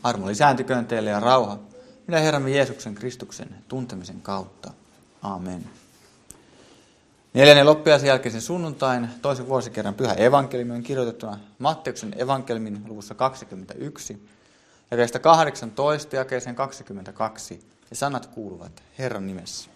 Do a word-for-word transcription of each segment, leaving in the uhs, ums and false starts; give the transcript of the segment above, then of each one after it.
Armo lisääntyköön teille ja rauha, meidän Herramme Jeesuksen Kristuksen tuntemisen kautta. Aamen. Neljännen loppiaisen jälkeisen sunnuntain toisen vuosikerran pyhä evankeliumi on kirjoitettuna Matteuksen evankeliumin luvussa kaksikymmentäyksi, jakeesta kahdeksantoista jakeeseen kaksikymmentäkaksi, ja sanat kuuluvat Herran nimessä.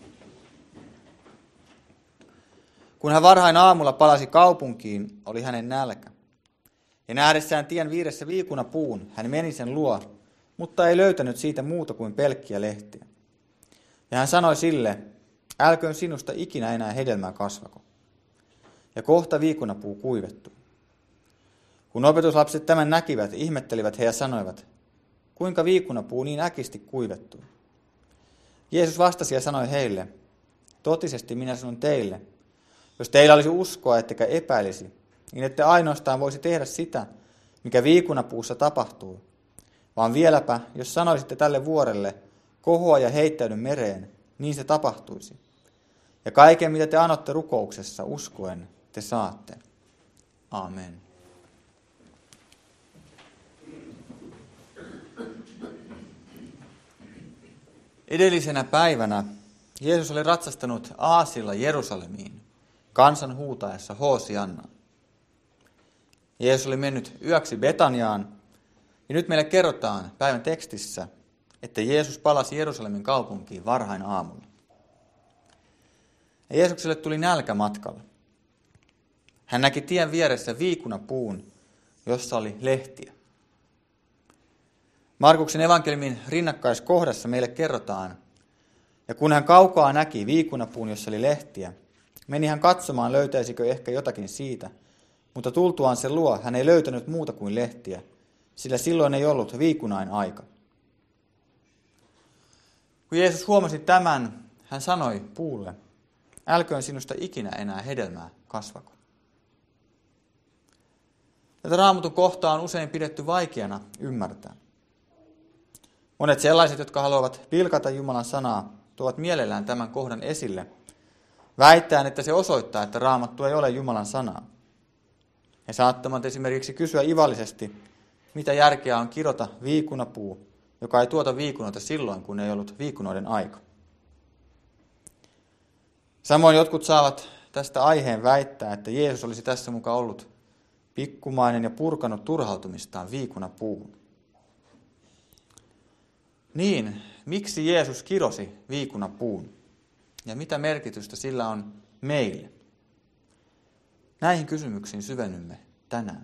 Kun hän varhain aamulla palasi kaupunkiin, oli hänen nälkä. Ja nähdessään tien vieressä viikunapuun, hän meni sen luo, mutta ei löytänyt siitä muuta kuin pelkkiä lehtiä. Ja hän sanoi sille, älköön sinusta ikinä enää hedelmää kasvako. Ja kohta viikunapuu kuivettui. Kun opetuslapset tämän näkivät, ihmettelivät he ja sanoivat, kuinka viikunapuu niin äkisti kuivettui. Jeesus vastasi ja sanoi heille, totisesti minä sanon teille, jos teillä olisi uskoa ettekä epäilisi, niin ette ainoastaan voisi tehdä sitä, mikä viikunapuussa tapahtuu, vaan vieläpä, jos sanoisitte tälle vuorelle, kohoa ja heittäydy mereen, niin se tapahtuisi. Ja kaiken, mitä te anotte rukouksessa, uskoen, te saatte. Aamen. Edellisenä päivänä Jeesus oli ratsastanut aasilla Jerusalemiin, kansan huutaessa Hoosianna. Jeesus oli mennyt yöksi Betaniaan, ja nyt meille kerrotaan päivän tekstissä, että Jeesus palasi Jerusalemin kaupunkiin varhain aamulla. Ja Jeesukselle tuli nälkä matkalla. Hän näki tien vieressä viikunapuun, jossa oli lehtiä. Markuksen evankeliumin rinnakkaiskohdassa meille kerrotaan, ja kun hän kaukaa näki viikunapuun, jossa oli lehtiä, meni hän katsomaan, löytäisikö ehkä jotakin siitä, mutta tultuaan sen luo hän ei löytänyt muuta kuin lehtiä, sillä silloin ei ollut viikunain aika. Kun Jeesus huomasi tämän, hän sanoi puulle, älköön sinusta ikinä enää hedelmää kasvako. Tätä Raamatun kohtaa on usein pidetty vaikeana ymmärtää. Monet sellaiset, jotka haluavat pilkata Jumalan sanaa, tuovat mielellään tämän kohdan esille, väittäen, että se osoittaa, että Raamattu ei ole Jumalan sanaa. He saattavat esimerkiksi kysyä ivallisesti, mitä järkeä on kirota viikunapuu, joka ei tuota viikunoita silloin, kun ei ollut viikunoiden aika. Samoin jotkut saavat tästä aiheen väittää, että Jeesus olisi tässä mukaan ollut pikkumainen ja purkanut turhautumistaan viikunapuuhun. Niin, miksi Jeesus kirosi viikunapuun? Ja mitä merkitystä sillä on meille? Näihin kysymyksiin syvennymme tänään.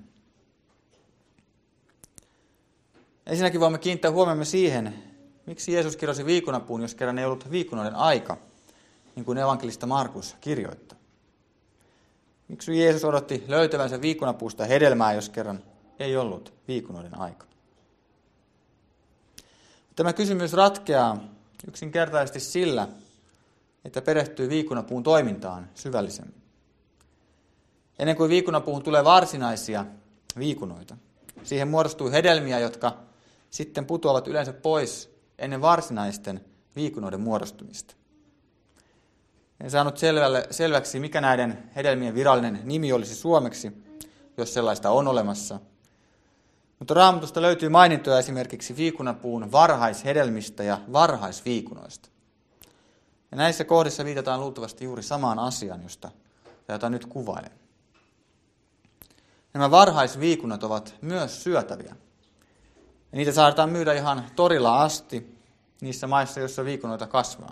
Ensinnäkin voimme kiinnittää huomiomme siihen, miksi Jeesus kirosi viikunapuun, jos kerran ei ollut viikunoiden aika, niin kuin evankelista Markus kirjoittaa. Miksi Jeesus odotti löytävänsä viikunapuusta hedelmää, jos kerran ei ollut viikunoiden aika? Tämä kysymys ratkeaa yksinkertaisesti sillä, että perehtyy viikunapuun toimintaan syvällisemmin. Ennen kuin viikunapuuhun tulee varsinaisia viikunoita, siihen muodostuu hedelmiä, jotka sitten putoavat yleensä pois ennen varsinaisten viikunoiden muodostumista. En saanut selvälle, selväksi, mikä näiden hedelmien virallinen nimi olisi suomeksi, jos sellaista on olemassa. Mutta Raamatusta löytyy mainintoja esimerkiksi viikunapuun varhaishedelmistä ja varhaisviikunoista. Ja näissä kohdissa viitataan luultavasti juuri samaan asiaan, josta jota nyt kuvailen. Nämä varhaisviikunat ovat myös syötäviä. Ja niitä saadaan myydä ihan torilla asti niissä maissa, joissa viikunoita kasvaa.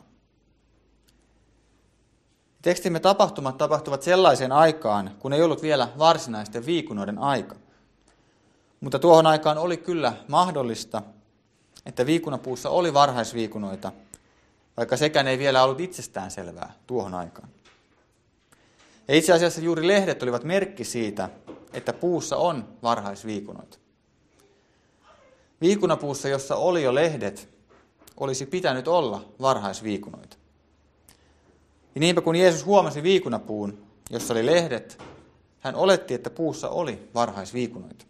Tekstimme tapahtumat tapahtuvat sellaiseen aikaan, kun ei ollut vielä varsinaisten viikunoiden aika. Mutta tuohon aikaan oli kyllä mahdollista, että viikunapuussa oli varhaisviikunoita, vaikka sekään ei vielä ollut itsestään selvää tuohon aikaan. Ja itse asiassa juuri lehdet olivat merkki siitä, että puussa on varhaisviikunoita. Viikunapuussa, jossa oli jo lehdet, olisi pitänyt olla varhaisviikunoita. Ja niinpä kun Jeesus huomasi viikunapuun, jossa oli lehdet, hän oletti, että puussa oli varhaisviikunoita.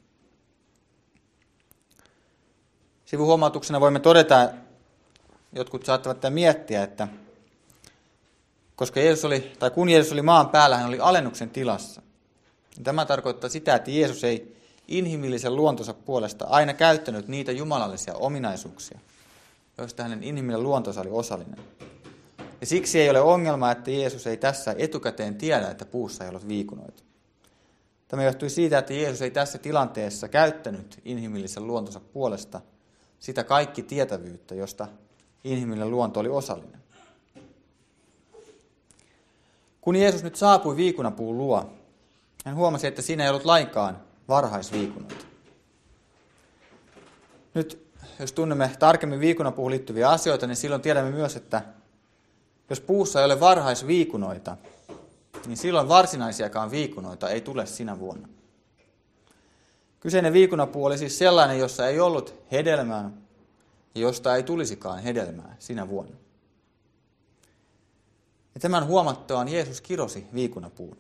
Sivuhuomautuksena voimme todeta, jotkut saattavat miettiä, että koska Jeesus oli, tai kun Jeesus oli maan päällä, hän oli alennuksen tilassa. Tämä tarkoittaa sitä, että Jeesus ei inhimillisen luontonsa puolesta aina käyttänyt niitä jumalallisia ominaisuuksia, joista hänen inhimillinen luontonsa oli osallinen. Ja siksi ei ole ongelma, että Jeesus ei tässä etukäteen tiedä, että puussa ei ollut viikunoita. Tämä johtui siitä, että Jeesus ei tässä tilanteessa käyttänyt inhimillisen luontonsa puolesta sitä kaikki tietävyyttä, josta inhimillinen luonto oli osallinen. Kun Jeesus nyt saapui viikunapuun luo, hän huomasi, että siinä ei ollut lainkaan varhaisviikunoita. Nyt, jos tunnemme tarkemmin viikunapuuhun liittyviä asioita, niin silloin tiedämme myös, että jos puussa ei ole varhaisviikunoita, niin silloin varsinaisiakaan viikunoita ei tule sinä vuonna. Kyseinen viikunapuu oli siis sellainen, jossa ei ollut hedelmää ja josta ei tulisikaan hedelmää sinä vuonna. Ja tämän huomattuaan Jeesus kirosi viikunapuun.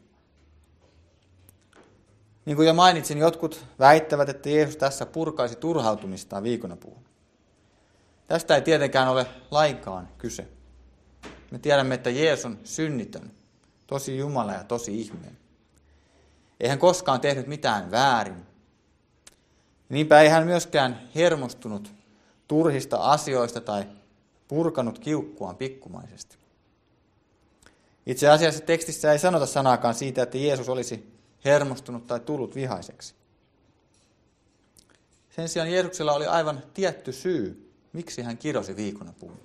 Niin kuin jo mainitsin, jotkut väittävät, että Jeesus tässä purkaisi turhautumistaan viikunapuuhun. Tästä ei tietenkään ole lainkaan kyse. Me tiedämme, että Jeesus on synnitön, tosi Jumala ja tosi ihminen. Ei hän koskaan tehnyt mitään väärin. Niinpä ei hän myöskään hermostunut turhista asioista tai purkanut kiukkuaan pikkumaisesti. Itse asiassa tekstissä ei sanota sanaakaan siitä, että Jeesus olisi hermostunut tai tullut vihaiseksi. Sen sijaan Jeesuksella oli aivan tietty syy, miksi hän kirosi viikunapuun.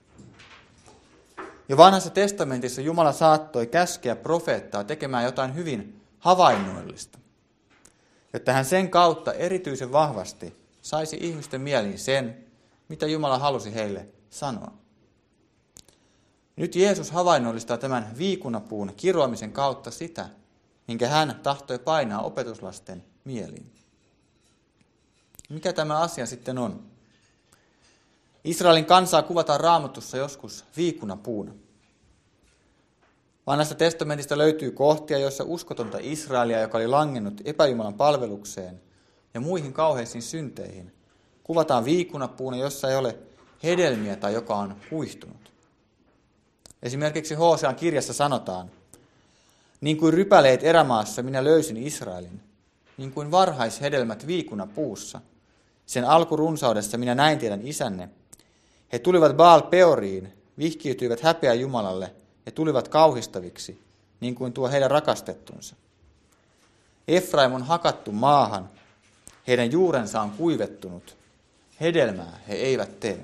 Jo vanhassa testamentissa Jumala saattoi käskeä profeettaa tekemään jotain hyvin havainnollista, jotta hän sen kautta erityisen vahvasti saisi ihmisten mieliin sen, mitä Jumala halusi heille sanoa. Nyt Jeesus havainnollistaa tämän viikunapuun kiroamisen kautta sitä, minkä hän tahtoi painaa opetuslasten mieliin. Mikä tämä asia sitten on? Israelin kansaa kuvataan Raamatussa joskus viikunapuuna. Vanhasta testamentista löytyy kohtia, joissa uskotonta Israelia, joka oli langennut epäjumalan palvelukseen ja muihin kauheisiin synteihin, kuvataan viikunapuuna, jossa ei ole hedelmiä tai joka on kuihtunut. Esimerkiksi Hosean kirjassa sanotaan, niin kuin rypäleet erämaassa minä löysin Israelin, niin kuin varhaishedelmät viikunapuussa. Sen alkurunsaudessa minä näin teidän isänne. He tulivat Baal Peoriin, vihkiytyivät häpeä Jumalalle ja tulivat kauhistaviksi, niin kuin tuo heidän rakastettunsa. Efraim on hakattu maahan, heidän juurensa on kuivettunut, hedelmää he eivät tee.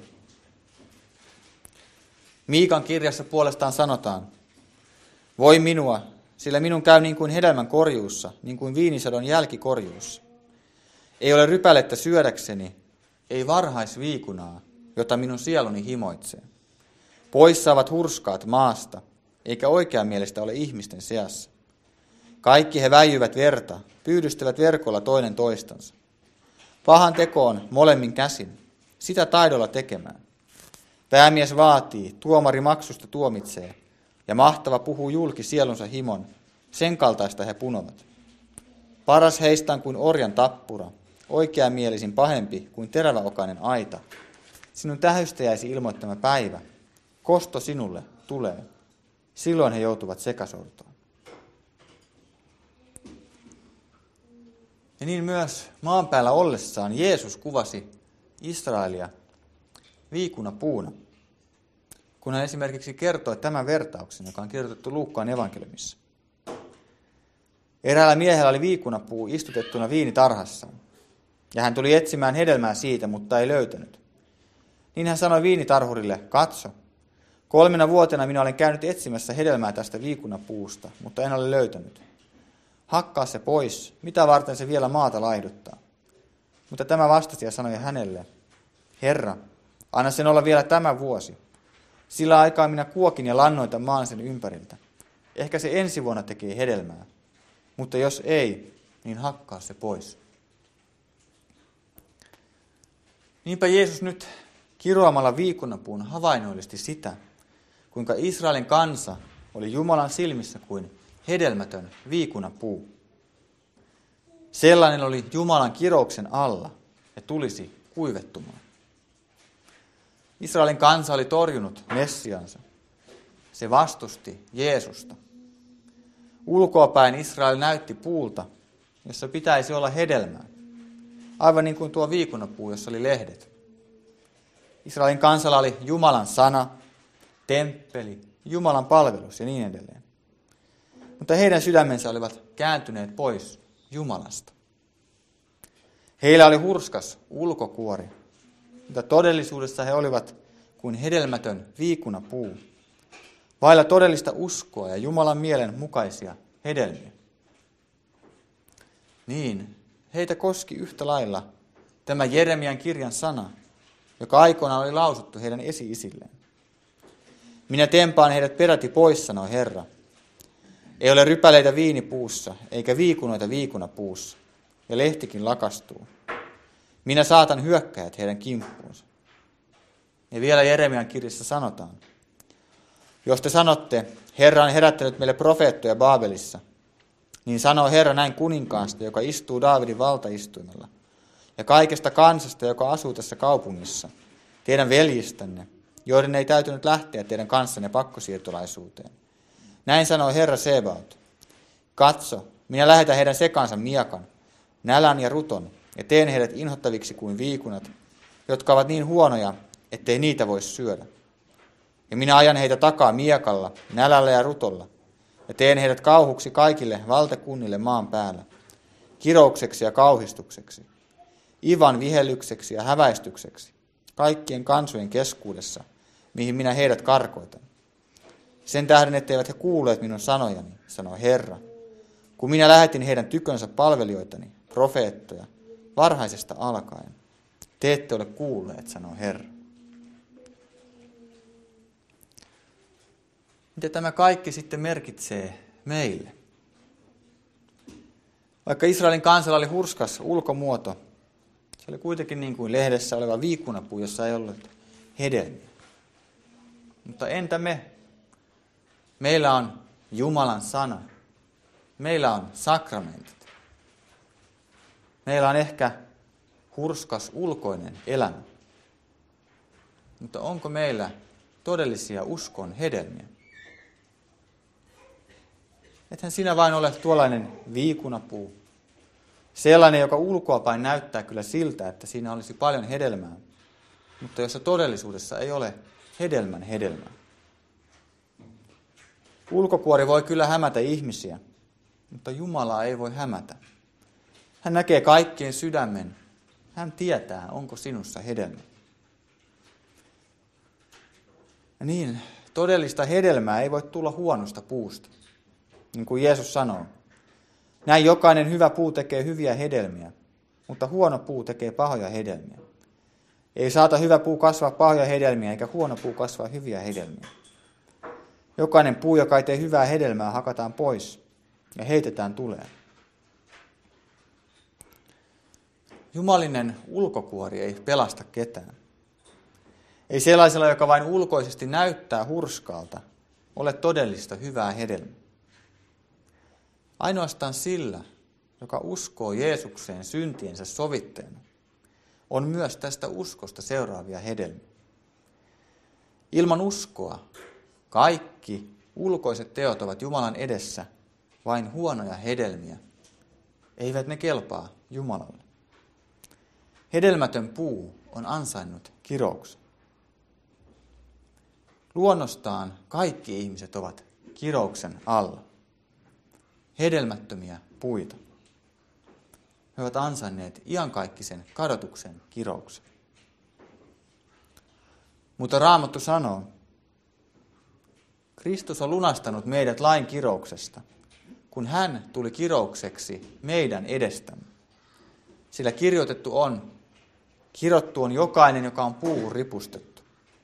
Miikan kirjassa puolestaan sanotaan, voi minua, sillä minun käy niin kuin hedelmän korjuussa, niin kuin viinisadon jälkikorjuussa. Ei ole rypälettä syödäkseni, ei varhaisviikunaa, jota minun sieluni himoitsee. Poissa ovat hurskaat maasta, eikä oikean mielestä ole ihmisten seassa. Kaikki he väijyvät verta, pyydystävät verkolla toinen toistansa. Pahan tekoon molemmin käsin, sitä taidolla tekemään. Päämies vaatii, tuomari maksusta tuomitsee, ja mahtava puhuu julki sielunsa himon, sen kaltaista he punovat. Paras heistä on kuin orjan tappura, oikeamielisin pahempi kuin teräväokainen aita. Sinun tähystäjäisi ilmoittama päivä, kosto sinulle tulee. Silloin he joutuvat sekasortoon. Ja niin myös maan päällä ollessaan Jeesus kuvasi Israelia viikunapuuna, kun hän esimerkiksi kertoi tämän vertauksen, joka on kirjoitettu Luukkaan evankeliumissa. Eräällä miehellä oli viikunapuu istutettuna viinitarhassaan, ja hän tuli etsimään hedelmää siitä, mutta ei löytänyt. Niin hän sanoi viinitarhurille, katso, kolmena vuotena minä olen käynyt etsimässä hedelmää tästä viikunapuusta, mutta en ole löytänyt. Hakkaa se pois, mitä varten se vielä maata laihduttaa. Mutta tämä vastasi ja sanoi hänelle, Herra, anna sen olla vielä tämä vuosi. Sillä aikaa minä kuokin ja lannoitan maan sen ympäriltä. Ehkä se ensi vuonna tekee hedelmää, mutta jos ei, niin hakkaa se pois. Niinpä Jeesus nyt kiroamalla viikunapuun havainnollisti sitä, kuinka Israelin kansa oli Jumalan silmissä kuin hedelmätön viikunapuu. Sellainen oli Jumalan kirouksen alla ja tulisi kuivettumaan. Israelin kansa oli torjunut Messiansa. Se vastusti Jeesusta. Ulkoapäin Israel näytti puulta, jossa pitäisi olla hedelmää. aivan niin kuin tuo viikunapuu, jossa oli lehdet. Israelin kansalla oli Jumalan sana, temppeli, Jumalan palvelus ja niin edelleen. Mutta heidän sydämensä olivat kääntyneet pois Jumalasta. Heillä oli hurskas ulkokuori, mutta todellisuudessa he olivat kuin hedelmätön viikunapuu, vailla todellista uskoa ja Jumalan mielen mukaisia hedelmiä. Niin, heitä koski yhtä lailla tämä Jeremian kirjan sana, joka aikoinaan oli lausuttu heidän esi-isilleen. Minä tempaan heidät peräti pois, sanoi Herra. Ei ole rypäleitä viinipuussa, eikä viikunoita viikunapuussa, ja lehtikin lakastuu. Minä saatan hyökkäjät heidän kimppuunsa. Ja vielä Jeremian kirjassa sanotaan, jos te sanotte, Herra on herättänyt meille profeettoja Baabelissa, niin sanoo Herra näin kuninkaasta, joka istuu Daavidin valtaistuimella, ja kaikesta kansasta, joka asuu tässä kaupungissa, teidän veljistänne, joiden ei täytynyt lähteä teidän kanssanne pakkosiirtolaisuuteen. Näin sanoo Herra Sebaot. Katso, minä lähetän heidän sekansa miekan, nälän ja ruton, ja teen heidät inhottaviksi kuin viikunat, jotka ovat niin huonoja, ettei niitä voi syödä. Ja minä ajan heitä takaa miekalla, nälällä ja rutolla, ja teen heidät kauhuksi kaikille valtakunnille maan päällä, kiroukseksi ja kauhistukseksi, ivan vihellykseksi ja häväistykseksi, kaikkien kansojen keskuudessa, mihin minä heidät karkoitan. Sen tähden, etteivät he kuulleet minun sanojani, sanoi Herra, kun minä lähetin heidän tykönsä palvelijoitani, profeettoja, varhaisesta alkaen. Te ette ole kuulleet, sanoi Herra. Mitä tämä kaikki sitten merkitsee meille? Vaikka Israelin kansalla oli hurskas ulkomuoto, se oli kuitenkin niin kuin lehdessä oleva viikunapuu, jossa ei ollut hedelmiä. Mutta entä me? Meillä on Jumalan sana. Meillä on sakramentit. Meillä on ehkä hurskas ulkoinen elämä. Mutta onko meillä todellisia uskon hedelmiä? Ethän sinä vain ole tuollainen viikunapuu. Sellainen, joka ulkoapäin näyttää kyllä siltä, että siinä olisi paljon hedelmää, mutta jossa todellisuudessa ei ole hedelmän hedelmää. Ulkokuori voi kyllä hämätä ihmisiä, mutta Jumalaa ei voi hämätä. Hän näkee kaikkien sydämen. Hän tietää, onko sinussa hedelmä. Ja niin, todellista hedelmää ei voi tulla huonosta puusta. Niin kuin Jeesus sanoo, näin jokainen hyvä puu tekee hyviä hedelmiä, mutta huono puu tekee pahoja hedelmiä. Ei saata hyvä puu kasvaa pahoja hedelmiä, eikä huono puu kasvaa hyviä hedelmiä. Jokainen puu, joka ei tee hyvää hedelmää, hakataan pois ja heitetään tuleen. Jumalinen ulkokuori ei pelasta ketään. Ei sellaisella, joka vain ulkoisesti näyttää hurskaalta, ole todellista hyvää hedelmää. Ainoastaan sillä, joka uskoo Jeesukseen syntiensä sovittajana, on myös tästä uskosta seuraavia hedelmiä. Ilman uskoa kaikki ulkoiset teot ovat Jumalan edessä vain huonoja hedelmiä. Eivät ne kelpaa Jumalalle. Hedelmätön puu on ansainnut kirouksen. Luonnostaan kaikki ihmiset ovat kirouksen alla. Hedelmättömiä puita. He ovat ansainneet iankaikkisen kadotuksen kirouksen. Mutta Raamattu sanoo, Kristus on lunastanut meidät lain kirouksesta, kun hän tuli kiroukseksi meidän edestämme. Sillä kirjoitettu on, kirottu on jokainen, joka on puuhun ripustettu.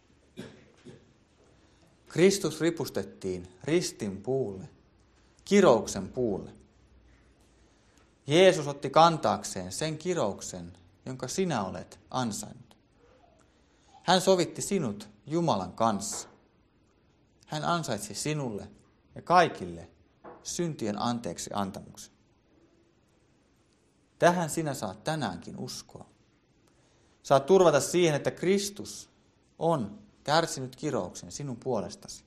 Kristus ripustettiin ristin puulle, kirouksen puulle. Jeesus otti kantaakseen sen kirouksen, jonka sinä olet ansainnut. Hän sovitti sinut Jumalan kanssa. Hän ansaitsi sinulle ja kaikille syntien anteeksi antamuksen. Tähän sinä saat tänäänkin uskoa. Saat turvata siihen, että Kristus on kärsinyt kirouksen sinun puolestasi.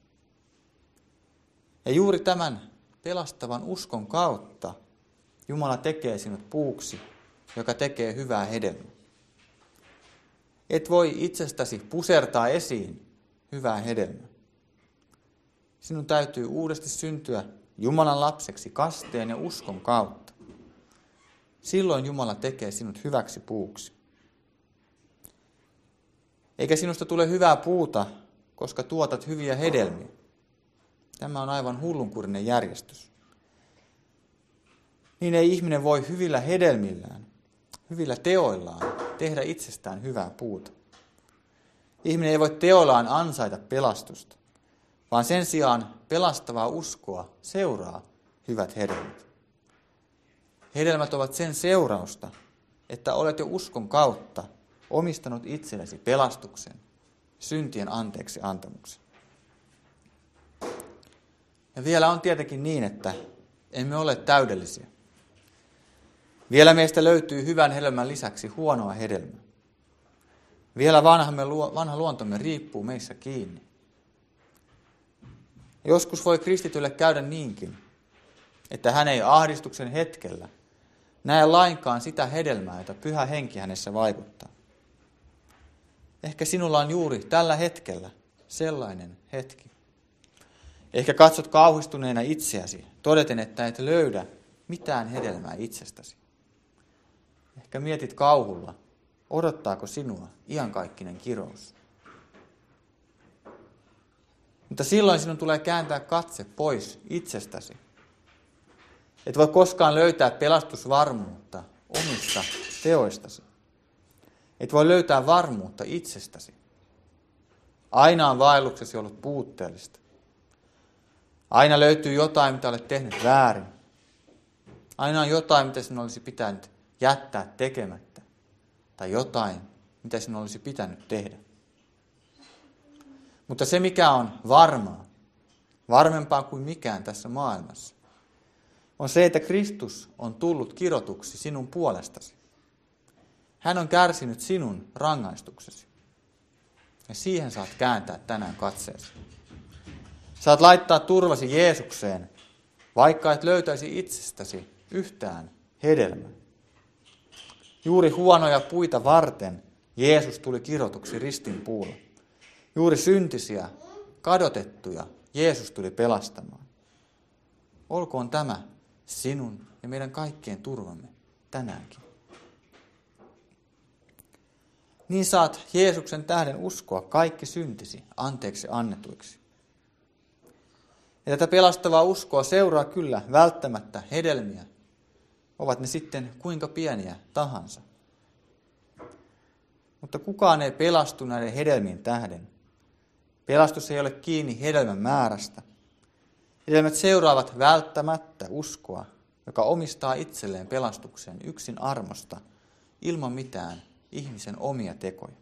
Ja juuri tämän pelastavan uskon kautta Jumala tekee sinut puuksi, joka tekee hyvää hedelmää. Et voi itsestäsi pusertaa esiin hyvää hedelmää. Sinun täytyy uudesti syntyä Jumalan lapseksi kasteen ja uskon kautta. Silloin Jumala tekee sinut hyväksi puuksi. Eikä sinusta tule hyvää puuta, koska tuotat hyviä hedelmiä. Tämä on aivan hullunkurinen järjestys. Niin ei ihminen voi hyvillä hedelmillään, hyvillä teoillaan tehdä itsestään hyvää puuta. Ihminen ei voi teoillaan ansaita pelastusta, vaan sen sijaan pelastavaa uskoa seuraa hyvät hedelmät. Hedelmät ovat sen seurausta, että olet jo uskon kautta omistanut itsellesi pelastuksen, syntien anteeksi antamuksen. Ja vielä on tietenkin niin, että emme ole täydellisiä. Vielä meistä löytyy hyvän hedelmän lisäksi huonoa hedelmää. Vielä vanhamme, vanha luontomme riippuu meissä kiinni. Joskus voi kristitylle käydä niinkin, että hän ei ahdistuksen hetkellä näe lainkaan sitä hedelmää, jota Pyhä Henki hänessä vaikuttaa. Ehkä sinulla on juuri tällä hetkellä sellainen hetki. Ehkä katsot kauhistuneena itseäsi, todeten, että et löydä mitään hedelmää itsestäsi. Ehkä mietit kauhulla, odottaako sinua iankaikkinen kirous. Mutta silloin sinun tulee kääntää katse pois itsestäsi. Et voi koskaan löytää pelastusvarmuutta omista teoistasi. Et voi löytää varmuutta itsestäsi. Aina on vaelluksesi ollut puutteellista. Aina löytyy jotain, mitä olet tehnyt väärin. Aina on jotain, mitä sinun olisi pitänyt jättää tekemättä. Tai jotain, mitä sinun olisi pitänyt tehdä. Mutta se, mikä on varmaa, varmempaa kuin mikään tässä maailmassa, on se, että Kristus on tullut kirotuksi sinun puolestasi. Hän on kärsinyt sinun rangaistuksesi. Ja siihen saat kääntää tänään katseesi. Saat laittaa turvasi Jeesukseen, vaikka et löytäisi itsestäsi yhtään hedelmää. Juuri huonoja puita varten Jeesus tuli kirotuksi ristin puulla. Juuri syntisiä, kadotettuja Jeesus tuli pelastamaan. Olkoon tämä sinun ja meidän kaikkien turvamme tänäänkin. Niin saat Jeesuksen tähden uskoa kaikki syntisi anteeksi annetuiksi. Ja tätä pelastavaa uskoa seuraa kyllä välttämättä hedelmiä, ovat ne sitten kuinka pieniä tahansa. Mutta kukaan ei pelastu näiden hedelmien tähden. Pelastus ei ole kiinni hedelmän määrästä. Hedelmät seuraavat välttämättä uskoa, joka omistaa itselleen pelastuksen yksin armosta, ilman mitään ihmisen omia tekoja.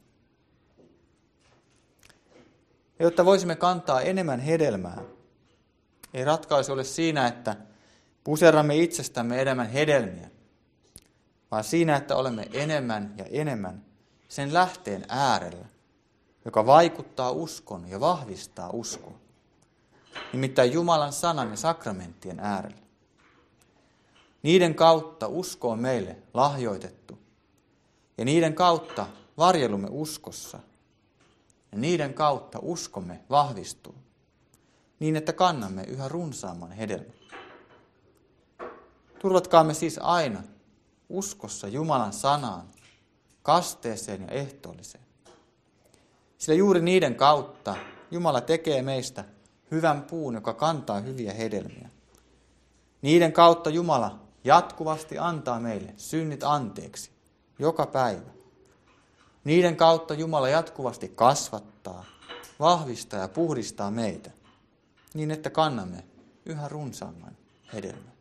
Ja jotta voisimme kantaa enemmän hedelmää, ei ratkaisu ole siinä, että puserramme itsestämme enemmän hedelmiä, vaan siinä, että olemme enemmän ja enemmän sen lähteen äärellä, joka vaikuttaa uskon ja vahvistaa uskoa, nimittäin Jumalan sanan ja sakramenttien äärellä. Niiden kautta usko on meille lahjoitettu, ja niiden kautta varjelumme uskossa, ja niiden kautta uskomme vahvistuu, niin että kannamme yhä runsaamman hedelmän. Turvatkaamme siis aina uskossa Jumalan sanaan, kasteeseen ja ehtoolliseen. Sillä juuri niiden kautta Jumala tekee meistä hyvän puun, joka kantaa hyviä hedelmiä. Niiden kautta Jumala jatkuvasti antaa meille synnit anteeksi joka päivä. Niiden kautta Jumala jatkuvasti kasvattaa, vahvistaa ja puhdistaa meitä, niin että kannamme yhä runsaamman hedelmän.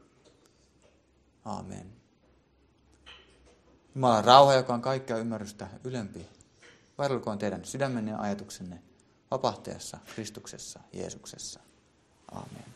Aamen. Jumalan rauha, joka on kaikkea ymmärrystä ylempi, varjelkoon teidän sydämenne ja ajatuksenne vapahtajassa Kristuksessa Jeesuksessa. Aamen.